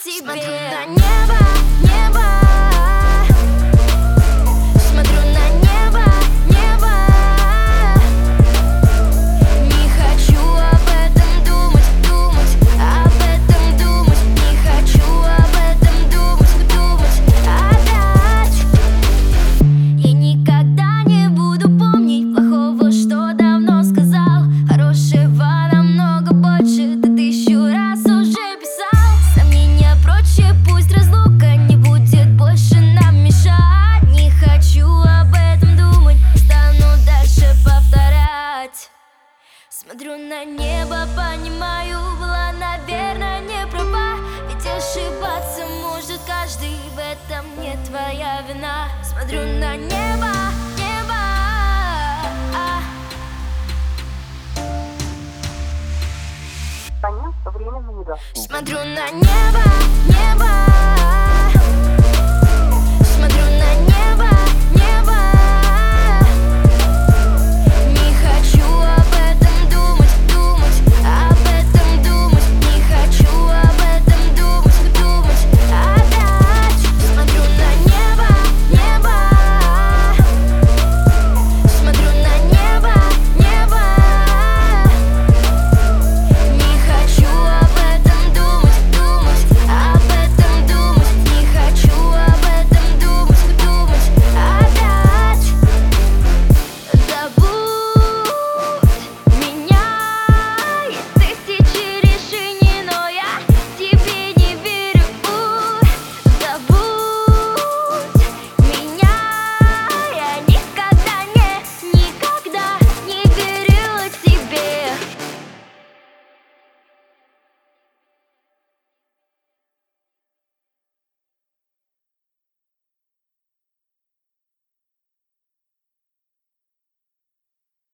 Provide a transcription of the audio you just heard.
себе. Смотрю на небо, небо. Смотрю на небо, небо. Не хочу об этом думать, думать, об этом думать. Не хочу об этом думать, думать опять. Я никогда не буду помнить плохого, что давно сказал. Хорошего намного больше, да тысячу раз уже писал. Сомнения прочее, пусть разлука не будет больше нам мешать. Не хочу об этом думать, стану дальше повторять. Смотрю на небо, понимаю, была, наверное, не права. Ведь ошибаться может каждый, в этом не твоя вина. Смотрю на небо, небо. Абонент временно недоступен. Смотрю на небо, небо.